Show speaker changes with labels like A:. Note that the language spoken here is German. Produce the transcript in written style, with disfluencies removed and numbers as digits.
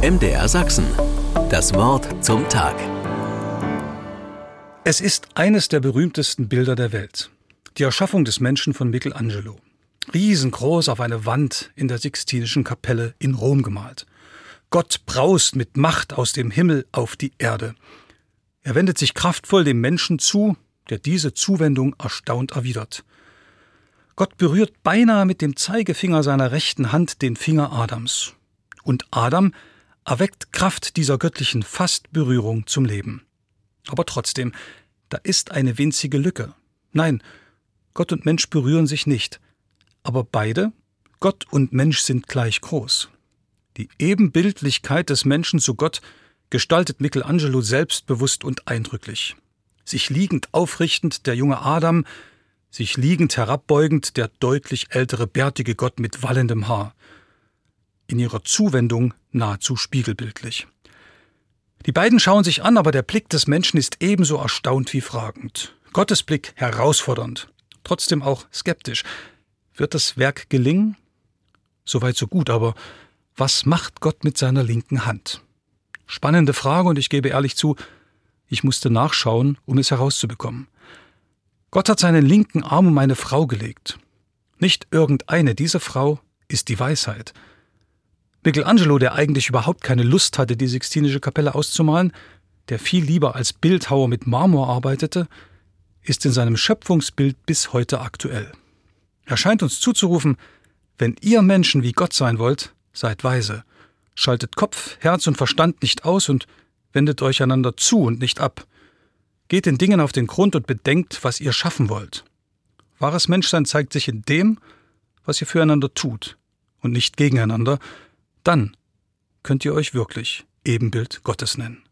A: MDR Sachsen. Das Wort zum Tag.
B: Es ist eines der berühmtesten Bilder der Welt. Die Erschaffung des Menschen von Michelangelo. Riesengroß auf eine Wand in der Sixtinischen Kapelle in Rom gemalt. Gott braust mit Macht aus dem Himmel auf die Erde. Er wendet sich kraftvoll dem Menschen zu, der diese Zuwendung erstaunt erwidert. Gott berührt beinahe mit dem Zeigefinger seiner rechten Hand den Finger Adams. Und Adam erweckt Kraft dieser göttlichen Fastberührung zum Leben. Aber trotzdem, da ist eine winzige Lücke. Nein, Gott und Mensch berühren sich nicht. Aber beide, Gott und Mensch, sind gleich groß. Die Ebenbildlichkeit des Menschen zu Gott gestaltet Michelangelo selbstbewusst und eindrücklich. Sich liegend aufrichtend der junge Adam, sich liegend herabbeugend der deutlich ältere bärtige Gott mit wallendem Haar. In ihrer Zuwendung nahezu spiegelbildlich. Die beiden schauen sich an, aber der Blick des Menschen ist ebenso erstaunt wie fragend. Gottes Blick herausfordernd, trotzdem auch skeptisch. Wird das Werk gelingen? Soweit so gut, aber was macht Gott mit seiner linken Hand? Spannende Frage, und ich gebe ehrlich zu, ich musste nachschauen, um es herauszubekommen. Gott hat seinen linken Arm um eine Frau gelegt. Nicht irgendeine, diese Frau ist die Weisheit. Michelangelo, der eigentlich überhaupt keine Lust hatte, die Sixtinische Kapelle auszumalen, der viel lieber als Bildhauer mit Marmor arbeitete, ist in seinem Schöpfungsbild bis heute aktuell. Er scheint uns zuzurufen: Wenn ihr Menschen wie Gott sein wollt, seid weise. Schaltet Kopf, Herz und Verstand nicht aus und wendet euch einander zu und nicht ab. Geht den Dingen auf den Grund und bedenkt, was ihr schaffen wollt. Wahres Menschsein zeigt sich in dem, was ihr füreinander tut und nicht gegeneinander. Dann könnt ihr euch wirklich Ebenbild Gottes nennen.